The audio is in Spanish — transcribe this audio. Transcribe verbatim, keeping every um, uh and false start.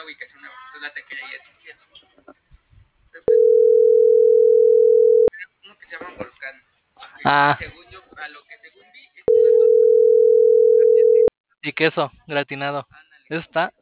ubicación nueva. Entonces la taquería ya existía. Pero pues, era uno que se llama Volcán. Que Ah, según yo, a lo que según vi, es una torta. y queso gratinado. Ándale. Eso está